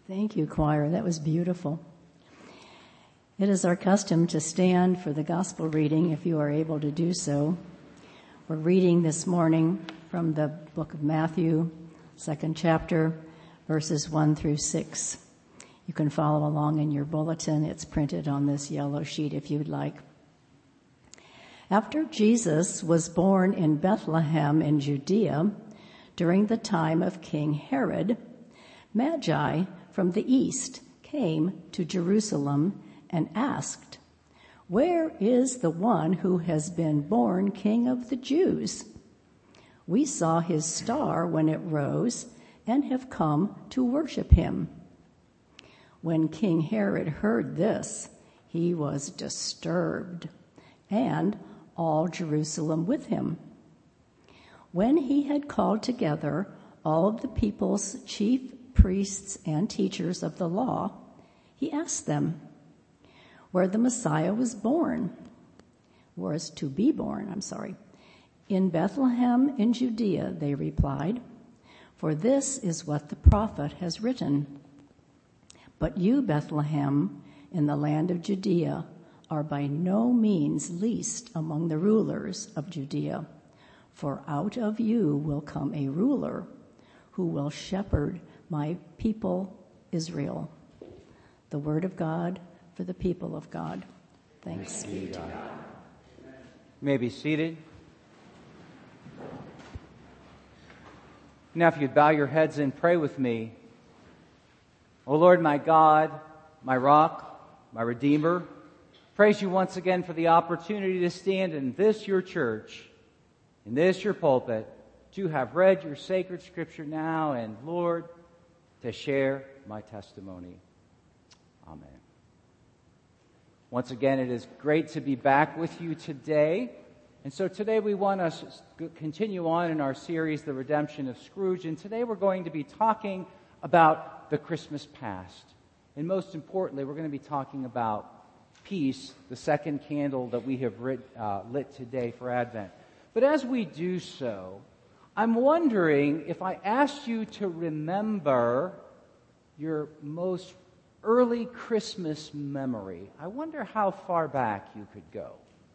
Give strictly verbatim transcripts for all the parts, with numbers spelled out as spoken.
Thank you, choir. That was beautiful. It is our custom to stand for the gospel reading if you are able to do so. We're reading this morning from the book of Matthew, second chapter, verses one through six. You can follow along in your bulletin. It's printed on this yellow sheet if you'd like. After Jesus was born in Bethlehem in Judea during the time of King Herod, Magi from the east came to Jerusalem and asked, "Where is the one who has been born King of the Jews? We saw his star when it rose and have come to worship him." When King Herod heard this, he was disturbed, and all Jerusalem with him. When he had called together all of the people's chief priests and teachers of the law, he asked them where the Messiah was born, was to be born, I'm sorry. "In Bethlehem in Judea," they replied, "for this is what the prophet has written. But you, Bethlehem, in the land of Judea, are by no means least among the rulers of Judea, for out of you will come a ruler who will shepherd my people Israel." The word of God for the people of God. Thanks be to God. You may be seated. Now if you'd bow your heads and pray with me. O Lord, my God, my rock, my Redeemer, praise you once again for the opportunity to stand in this your church, in this your pulpit, to have read your sacred scripture now, and Lord, to share my testimony. Amen. Once again, it is great to be back with you today. And so today we want to continue on in our series, The Redemption of Scrooge. And today we're going to be talking about the Christmas past. And most importantly, we're going to be talking about peace, the second candle that we have lit, uh, lit today for Advent. But as we do so, I'm wondering if I asked you to remember your most early Christmas memory, I wonder how far back you could go.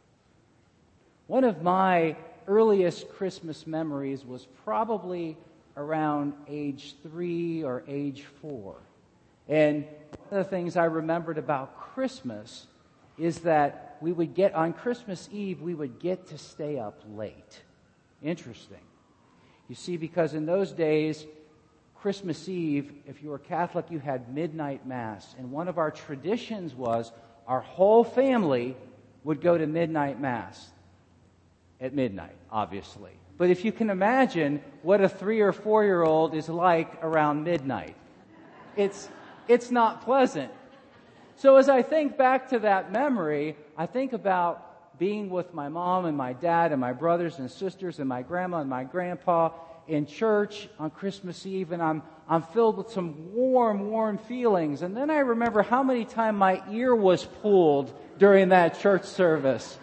One of my earliest Christmas memories was probably around age three or age four. And one of the things I remembered about Christmas is that we would get, on Christmas Eve, we would get to stay up late. Interesting. You see, because in those days, Christmas Eve, if you were Catholic, you had midnight mass. And one of our traditions was our whole family would go to midnight mass at midnight, obviously. But if you can imagine what a three or four-year-old is like around midnight, it's, it's not pleasant. So as I think back to that memory, I think about being with my mom and my dad and my brothers and sisters and my grandma and my grandpa in church on Christmas Eve, and I'm I'm filled with some warm, warm feelings. And then I remember how many times my ear was pulled during that church service.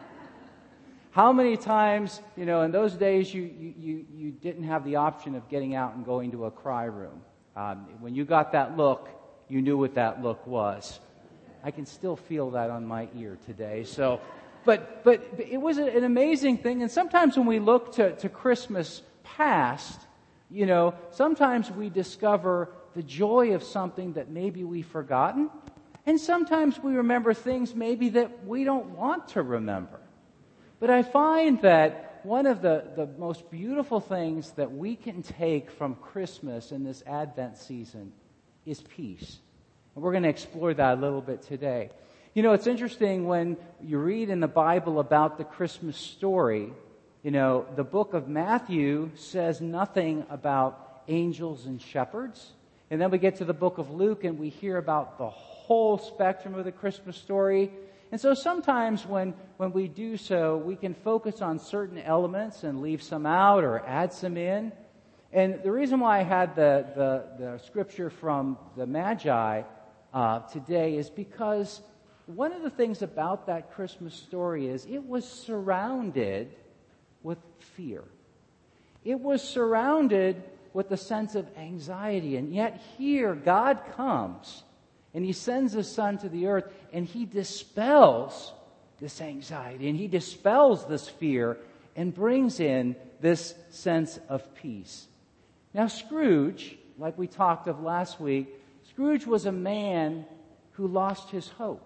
How many times, you know, in those days you you you, you didn't have the option of getting out and going to a cry room. Um, when you got that look, you knew what that look was. I can still feel that on my ear today. So, but but it was an amazing thing. And sometimes when we look to, to Christmas past, you know, sometimes we discover the joy of something that maybe we've forgotten. And sometimes we remember things maybe that we don't want to remember. But I find that one of the, the most beautiful things that we can take from Christmas in this Advent season is peace. And we're going to explore that a little bit today. You know, it's interesting when you read in the Bible about the Christmas story, you know, the book of Matthew says nothing about angels and shepherds. And then we get to the book of Luke and we hear about the whole spectrum of the Christmas story. And so sometimes when, when we do so, we can focus on certain elements and leave some out or add some in. And the reason why I had the, the, the scripture from the Magi uh, today is because one of the things about that Christmas story is it was surrounded with fear. It was surrounded with a sense of anxiety. And yet here, God comes and He sends His Son to the earth and He dispels this anxiety and He dispels this fear and brings in this sense of peace. Now, Scrooge, like we talked of last week, Scrooge was a man who lost his hope.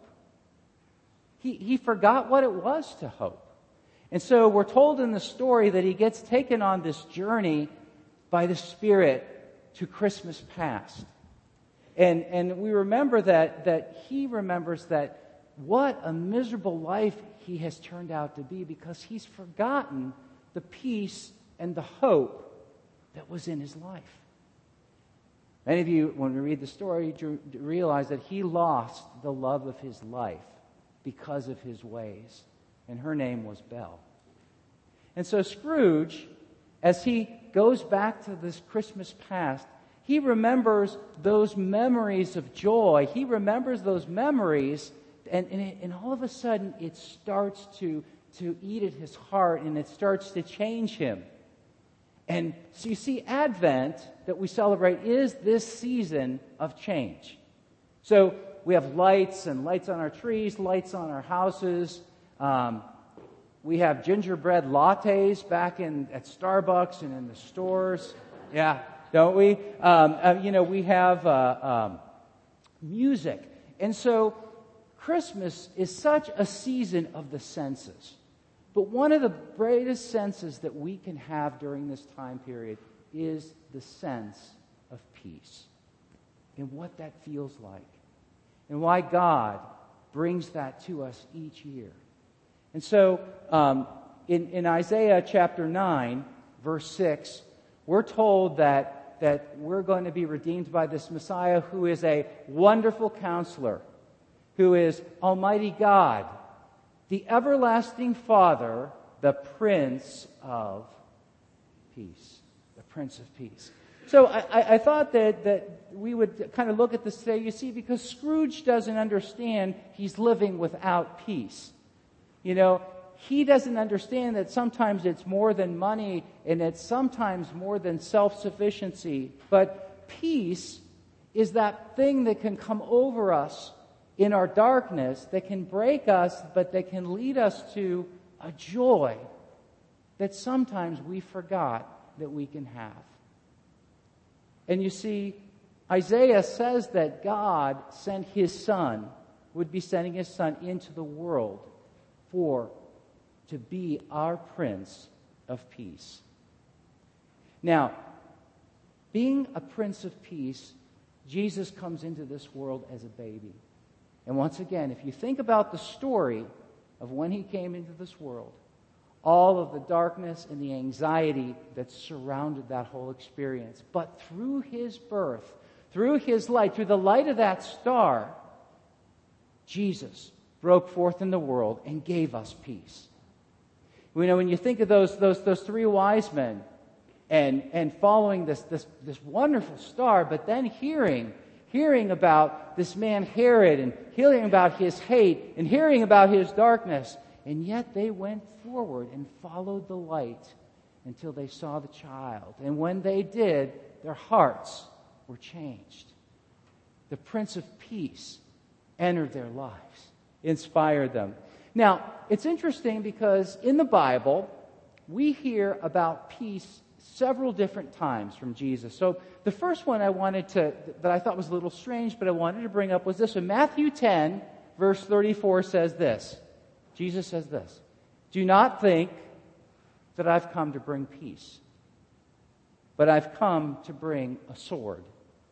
He, he forgot what it was to hope. And so we're told in the story that he gets taken on this journey by the Spirit to Christmas past. And, and we remember that, that he remembers that what a miserable life he has turned out to be because he's forgotten the peace and the hope that was in his life. Many of you, when we read the story, realize that he lost the love of his life because of his ways. And her name was Belle. And so Scrooge, as he goes back to this Christmas past, he remembers those memories of joy. He remembers those memories, and, and, it, and all of a sudden it starts to, to eat at his heart, and it starts to change him. And so you see, Advent that we celebrate is this season of change. So we have lights and lights on our trees, lights on our houses. Um, we have gingerbread lattes back in at Starbucks and in the stores. Yeah, don't we? Um, uh, you know, we have uh, um, music. And so Christmas is such a season of the senses. But one of the greatest senses that we can have during this time period is the sense of peace and what that feels like and why God brings that to us each year. And so um, in, in Isaiah chapter nine, verse six, we're told that, that we're going to be redeemed by this Messiah who is a wonderful counselor, who is Almighty God, the everlasting Father, the Prince of Peace. The Prince of Peace. So I, I thought that, that we would kind of look at this today, you see, because Scrooge doesn't understand he's living without peace. You know, he doesn't understand that sometimes it's more than money and it's sometimes more than self-sufficiency. But peace is that thing that can come over us in our darkness, that can break us, but that can lead us to a joy that sometimes we forgot that we can have. And you see, Isaiah says that God sent His Son, would be sending His Son into the world for, to be our Prince of Peace. Now, being a Prince of Peace, Jesus comes into this world as a baby. And once again, if you think about the story of when He came into this world, all of the darkness and the anxiety that surrounded that whole experience. But through His birth, through His light, through the light of that star, Jesus broke forth in the world and gave us peace. You know, when you think of those those those three wise men and and following this this this wonderful star, but then hearing hearing about this man Herod and hearing about his hate and hearing about his darkness, and yet they went forward and followed the light until they saw the child. And when they did, their hearts were changed. The Prince of Peace entered their lives, inspired them. Now, it's interesting because in the Bible, we hear about peace several different times from Jesus. So the first one I wanted to, that I thought was a little strange, but I wanted to bring up was this one. Matthew ten, verse thirty-four says this. Jesus says this, "Do not think that I've come to bring peace, but I've come to bring a sword."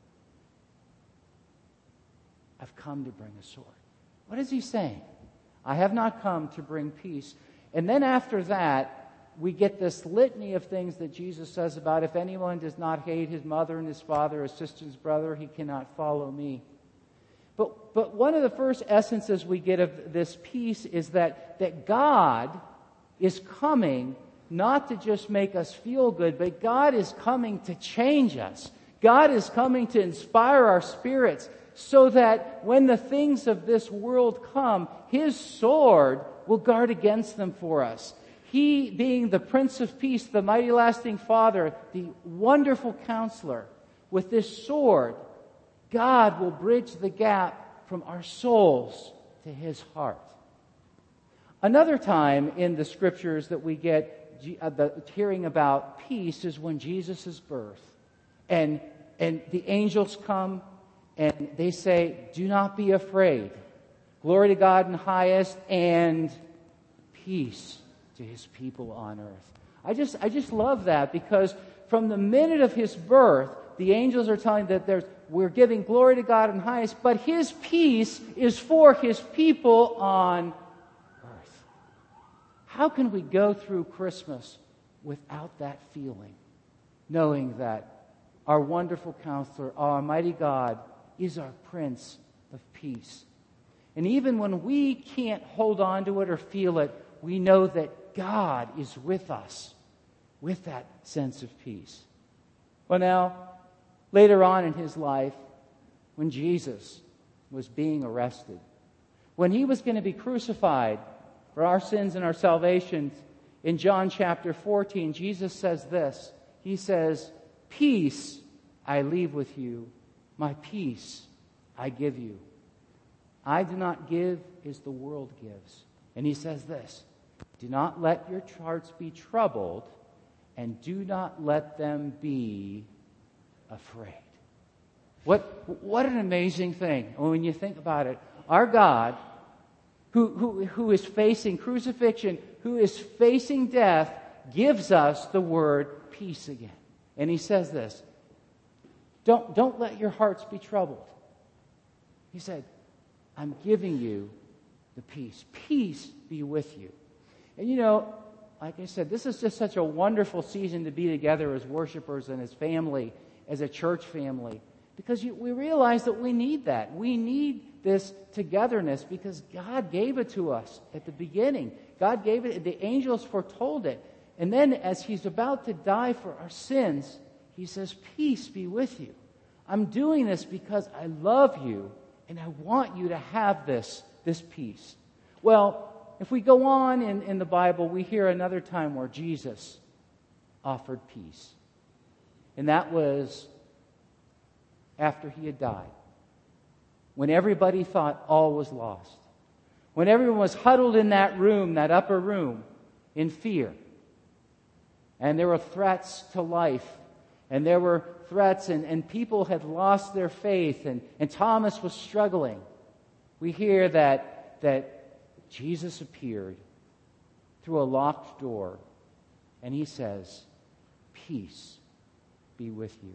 I've come to bring a sword. What is He saying? I have not come to bring peace. And then after that, we get this litany of things that Jesus says about if anyone does not hate his mother and his father, his sister, his brother, he cannot follow me. But but one of the first essences we get of this peace is that, that God is coming not to just make us feel good, but God is coming to change us. God is coming to inspire our spirits so that when the things of this world come, His sword will guard against them for us. He, being the Prince of Peace, the mighty lasting Father, the wonderful Counselor, with this sword, God will bridge the gap from our souls to His heart. Another time in the Scriptures that we get uh, the, hearing about peace is when Jesus' birth. And, and the angels come and they say, do not be afraid. Glory to God in highest and peace to His people on earth. I just, I just love that, because from the minute of His birth, the angels are telling that there's, we're giving glory to God in highest, but His peace is for His people on earth. How can we go through Christmas without that feeling, knowing that our wonderful Counselor, our Almighty God, is our Prince of Peace? And even when we can't hold on to it or feel it, we know that God is with us with that sense of peace. Well, now, later on in His life, when Jesus was being arrested, when He was going to be crucified for our sins and our salvation, in John chapter fourteen, Jesus says this. He says, peace I leave with you, my peace I give you. I do not give as the world gives. And He says this, do not let your hearts be troubled, and do not let them be afraid. What, what an amazing thing when you think about it. Our God, who, who, who is facing crucifixion, who is facing death, gives us the word peace again. And He says this, don't, don't let your hearts be troubled. He said, I'm giving you the peace. Peace be with you. And you know, like I said, this is just such a wonderful season to be together as worshipers and as family, as a church family. Because you, we realize that we need that. We need this togetherness because God gave it to us at the beginning. God gave it, the angels foretold it. And then as He's about to die for our sins, He says, peace be with you. I'm doing this because I love you and I want you to have this, this peace. Well, if we go on in, in the Bible, we hear another time where Jesus offered peace. And that was after He had died. When everybody thought all was lost. When everyone was huddled in that room, that upper room, in fear. And there were threats to life. And there were threats, and, and people had lost their faith, and, and Thomas was struggling. We hear that, that Jesus appeared through a locked door, and He says, peace be with you.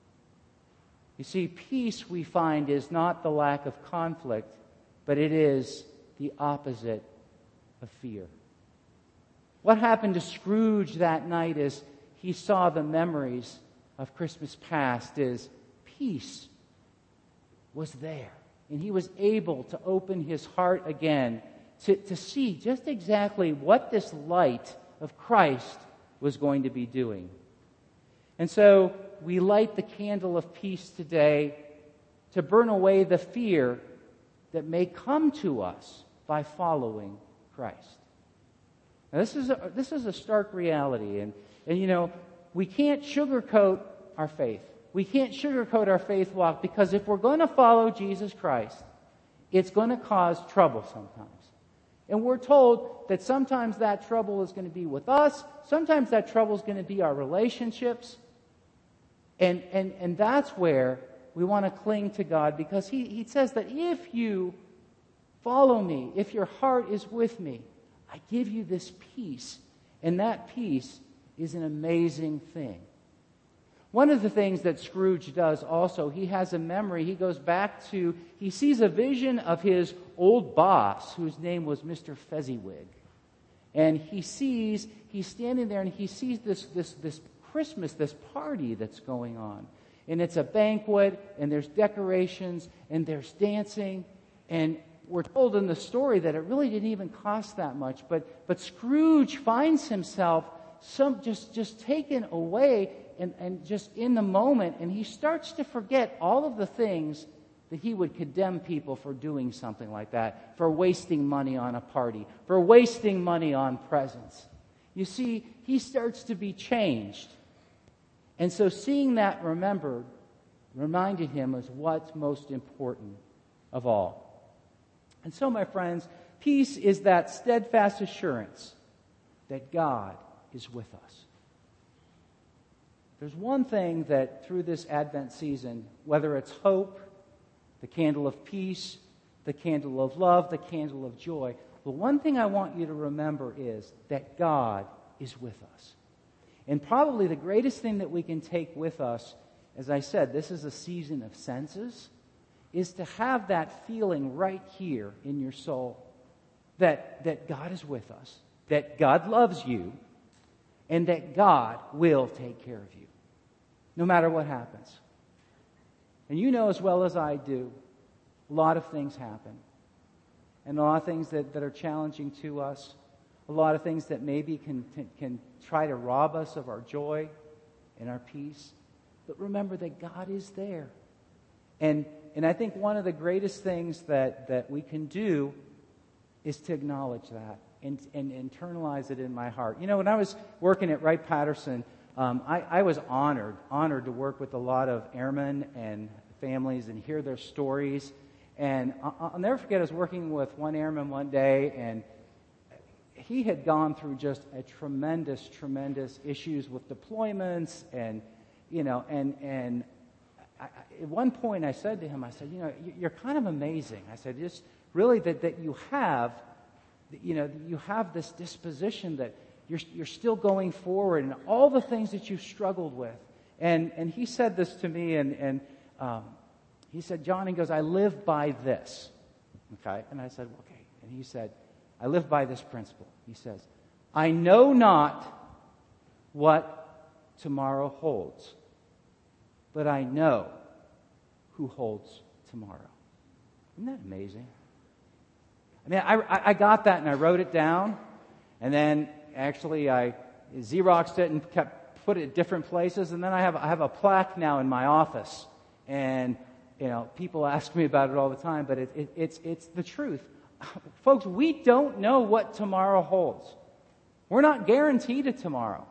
You see, peace, we find, is not the lack of conflict, but it is the opposite of fear. What happened to Scrooge that night as he saw the memories of Christmas past is peace was there. And he was able to open his heart again to, to see just exactly what this light of Christ was going to be doing. And so we light the candle of peace today to burn away the fear that may come to us by following Christ. Now, this is a, this is a stark reality. And, and, you know, we can't sugarcoat our faith. We can't sugarcoat our faith walk, because if we're going to follow Jesus Christ, it's going to cause trouble sometimes. And we're told that sometimes that trouble is going to be with us. Sometimes that trouble is going to be our relationships. And, and, and that's where we want to cling to God, because he, he says that if you follow me, if your heart is with me, I give you this peace. And that peace is an amazing thing. One of the things that Scrooge does also, he has a memory. He goes back to, he sees a vision of his old boss, whose name was Mister Fezziwig. And he sees, he's standing there and he sees this, this, this Christmas, this party that's going on. And it's a banquet, and there's decorations, and there's dancing. And we're told in the story that it really didn't even cost that much. But, but Scrooge finds himself some just, just taken away and, and just in the moment, and he starts to forget all of the things that he would condemn people for doing something like that, for wasting money on a party, for wasting money on presents. you see, he starts to be changed. And so seeing that remembered reminded him of what's most important of all. And so, my friends, peace is that steadfast assurance that God is with us. There's one thing that through this Advent season, whether it's hope, the candle of peace, the candle of love, the candle of joy, the one thing I want you to remember is that God is with us. And probably the greatest thing that we can take with us, as I said, this is a season of senses, is to have that feeling right here in your soul that, that God is with us, that God loves you, and that God will take care of you, no matter what happens. And you know as well as I do, a lot of things happen. And a lot of things that, that are challenging to us. A lot of things that maybe can, can, can try to rob us of our joy and our peace. But remember that God is there. And, and I think one of the greatest things that, that we can do is to acknowledge that and, and internalize it in my heart. You know, when I was working at Wright-Patterson, um, I, I was honored, honored to work with a lot of airmen and families and hear their stories. And I'll, I'll never forget, I was working with one airman one day, and he had gone through just a tremendous, tremendous issues with deployments, and you know, and and I, at one point I said to him, I said, you know, you're kind of amazing. I said, just really that that you have, you know, you have this disposition that you're you're still going forward, and all the things that you've struggled with. And and he said this to me, and and um, he said, John, he goes, I live by this, okay? And I said, okay. And he said, I live by this principle. He says, I know not what tomorrow holds, but I know who holds tomorrow. Isn't that amazing? I mean, I, I got that and I wrote it down, and then actually I Xeroxed it and kept put it at different places, and then I have I have a plaque now in my office, and you know, people ask me about it all the time, but it, it, it's it's the truth. Folks, we don't know what tomorrow holds. We're not guaranteed a tomorrow.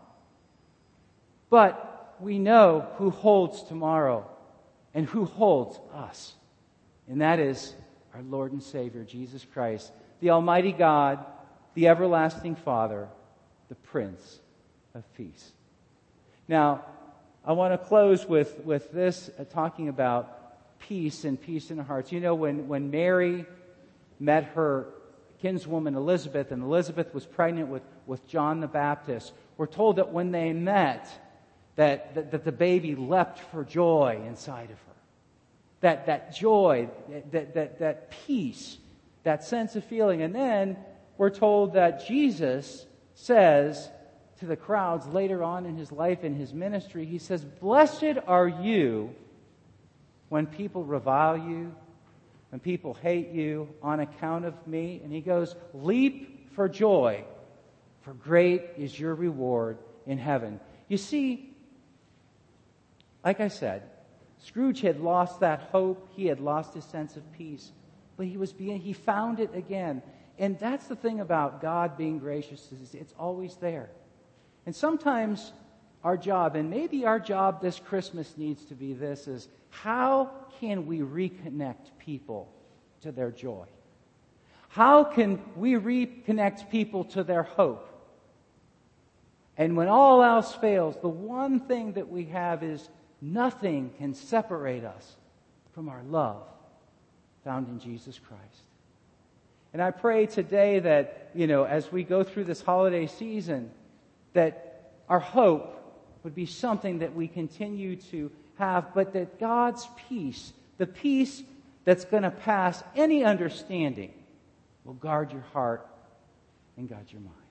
But we know who holds tomorrow and who holds us. And that is our Lord and Savior, Jesus Christ, the Almighty God, the everlasting Father, the Prince of Peace. Now, I want to close with, with this, uh, talking about peace and peace in our hearts. You know, when, when Mary met her kinswoman Elizabeth, and Elizabeth was pregnant with, with John the Baptist, we're told that when they met, that, that, that the baby leapt for joy inside of her. That, that joy, that, that, that peace, that sense of feeling. And then we're told that Jesus says to the crowds later on in his life, in his ministry, he says, blessed are you when people revile you, when people hate you on account of me. And he goes, leap for joy, for great is your reward in heaven. You see, like I said, Scrooge had lost that hope. He had lost his sense of peace. But he was being, he found it again. And that's the thing about God being gracious, is it's always there. And sometimes our job, and maybe our job this Christmas needs to be this, is how can we reconnect people to their joy? How can we reconnect people to their hope? And when all else fails, the one thing that we have is nothing can separate us from our love found in Jesus Christ. And I pray today that, you know, as we go through this holiday season, that our hope would be something that we continue to have, but that God's peace, the peace that's going to pass any understanding, will guard your heart and guard your mind.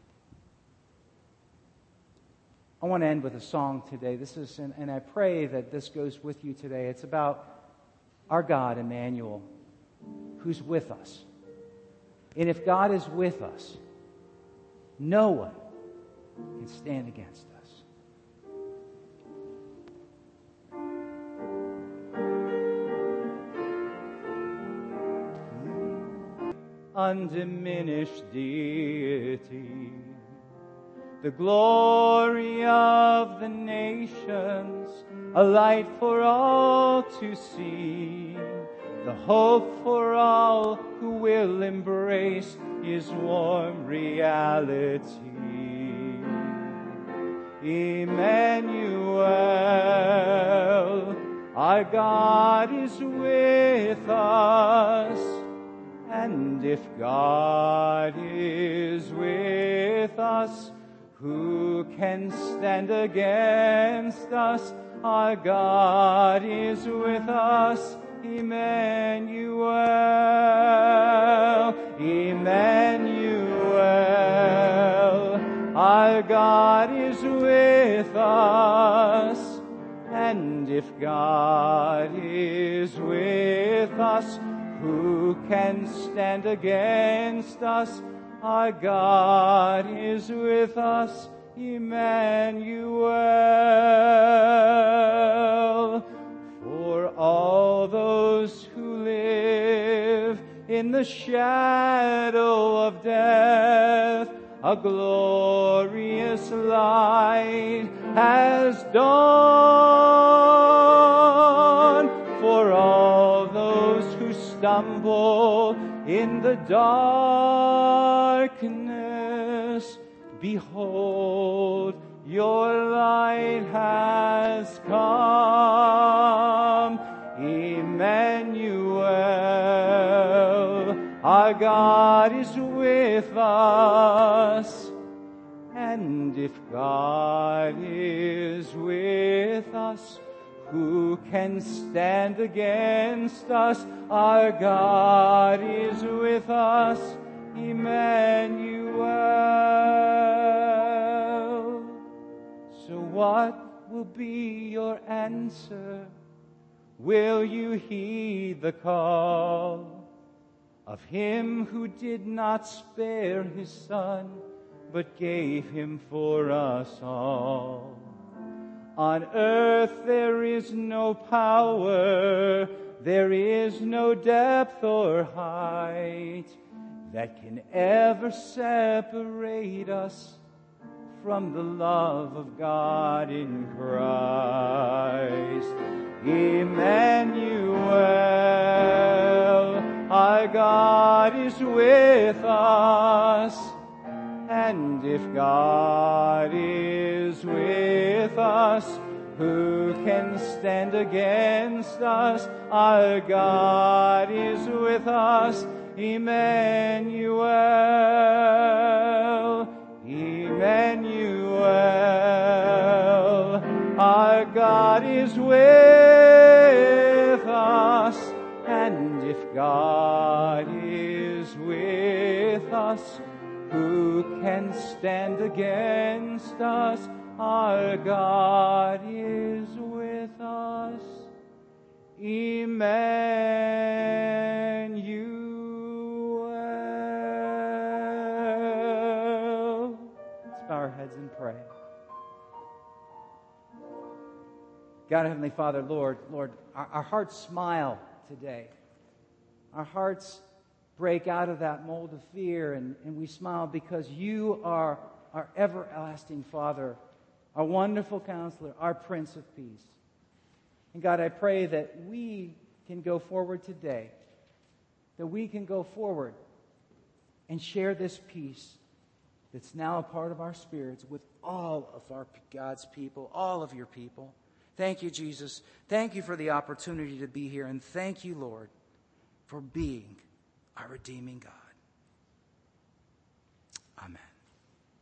I want to end with a song today. This is, and, and I pray that this goes with you today. It's about our God, Emmanuel, who's with us. And if God is with us, no one can stand against us. Undiminished deity, the glory of the nations, a light for all to see, the hope for all who will embrace His warm reality. Emmanuel, our God is with us, and if God is with us, who can stand against us? Our God is with us, Emmanuel, Emmanuel. Our God is with us, and if God is with us, who can stand against us? Our God is with us, Emmanuel. For all those who live in the shadow of death, a glorious light has dawned. For all those who stumble in the darkness, behold, your light has come. Emmanuel, our God is with us, and if God is with us, who can stand against us? Our God is with us, Emmanuel. So what will be your answer? Will you heed the call of Him who did not spare His Son, but gave Him for us all? On earth there is no power, there is no depth or height that can ever separate us from the love of God in Christ. Emmanuel, our God is with us, and if God is with us, who can stand against us? Our God is with us, Emmanuel, Emmanuel. Our God is with us, and if God is with us, who can stand against us? Our God is with us, Emmanuel. Let's bow our heads and pray. God, Heavenly Father, Lord, Lord, our, our hearts smile today. Our hearts break out of that mold of fear, and, and we smile because you are our everlasting Father, our wonderful Counselor, our Prince of Peace. And God, I pray that we can go forward today, that we can go forward and share this peace that's now a part of our spirits with all of our God's people, all of your people. Thank you, Jesus. Thank you for the opportunity to be here, and thank you, Lord, for being our redeeming God.